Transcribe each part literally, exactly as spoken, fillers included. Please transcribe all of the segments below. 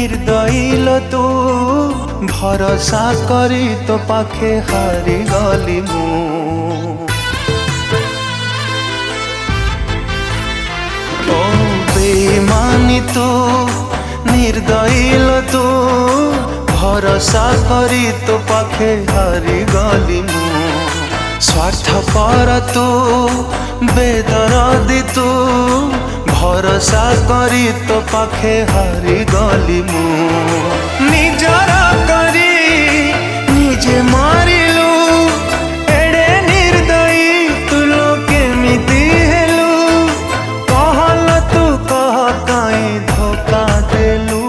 निर्दयील तू भरोसा करी तो पाखे हारी गली मु ओ बेईमानी तू निर्दयील तू भरोसा करी तो पाखे हारी गली मु स्वार्थपर तू बेदरदी तू भरोसा करी तो पाखे हारी गली मु निजर करी निजे मारिलु एडे निर्दयी तू केमिति हेलु कहल तू कह काई धोखा देलु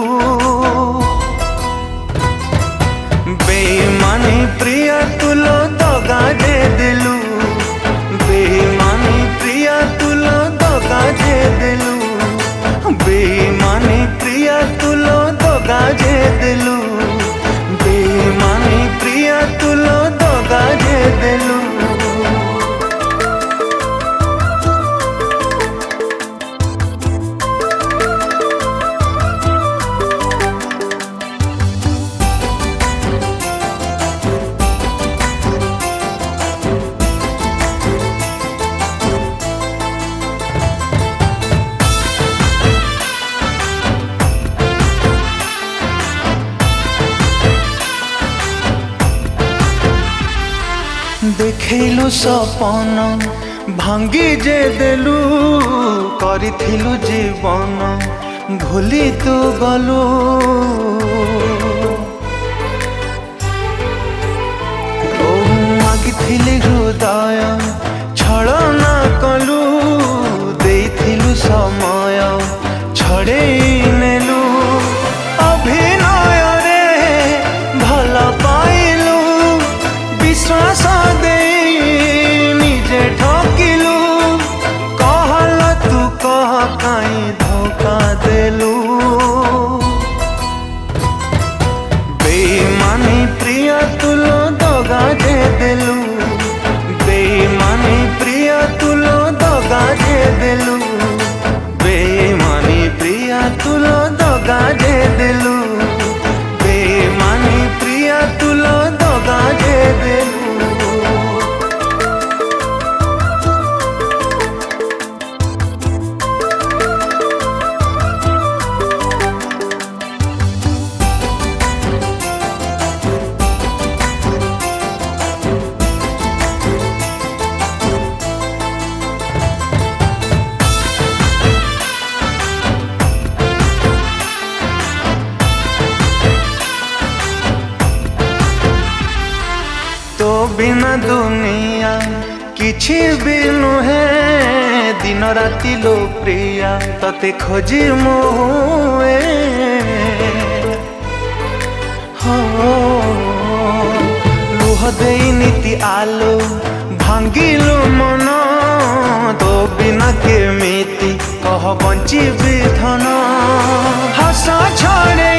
बेईमानी प्रिय तुलो दगा दे दिलु बेईमानी प्रिय तुलो दगा दे दिलु बेईमानी प्रिय तुलो दगा दे दिलु बेईमानी प्रिय तुलो दगा दे दिलु देखलु सपन भांगी जे देलु करिथिलु जीवन भूली तू गलु ओ मागिथिली हृदय छलना कलु देइथिलु समय छड़ेई नेलु अभिनय रे भल पाइलु विश्वास निजे ठकिलु कहल तू कह काई धोखा देलु बेईमानी प्रिय तुलो दगा दे देलु बेईमानी प्रिय तुलो दगा दे देलु बेईमानी प्रिय तुलो दगा दे देलु बेईमानी प्रिय तुलो दगा दे देलु तो बिना दुनिया किछि भी नुहे दिन राति लो प्रिया तते खोजी मोए हो लुह देई नीति आलो भांगिलो मन तो बिना केमिति कह बंची भी धन हस छड़े